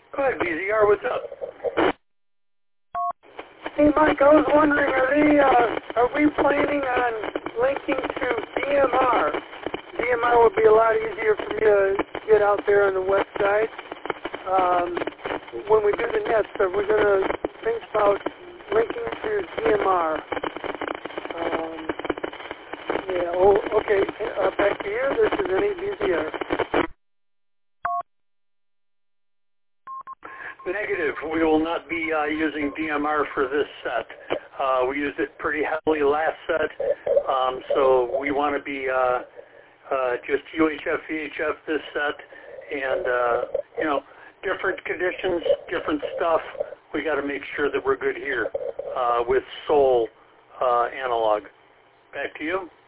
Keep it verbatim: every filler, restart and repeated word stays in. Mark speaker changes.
Speaker 1: Go ahead, B Z R, what's up?
Speaker 2: Hey, Mike, I was wondering, are they, uh, are we planning on linking to D M R? D M R would be a lot easier for me to get out there on the website. Um, when we do the nets, are we going to think about linking to D M R? Um, yeah, oh, okay, uh, back to you. This is N A B Z R.
Speaker 1: Negative. We will not be uh, using D M R for this set. Uh, we used it pretty heavily last set, um, so we want to be uh, uh, just U H F, V H F this set, and uh, you know, different conditions, different stuff. We got to make sure that we're good here uh, with Soul uh, analog. Back to you.